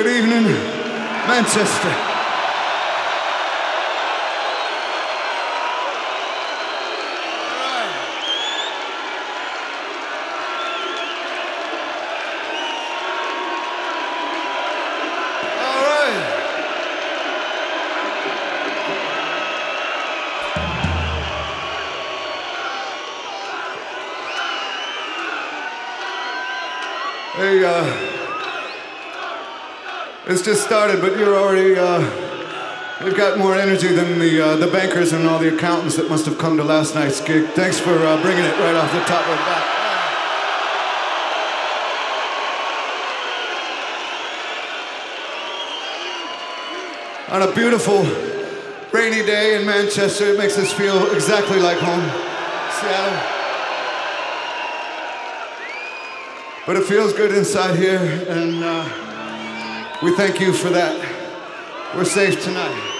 Good evening, Manchester. Hey, it's just started, but you're already, you've got more energy than the bankers and all the accountants that must have come to last night's gig. Thanks for bringing it right off the top of the bat. On a beautiful, rainy day in Manchester, it makes us feel exactly like home, Seattle. But it feels good inside here, and we thank you for that. We're safe tonight.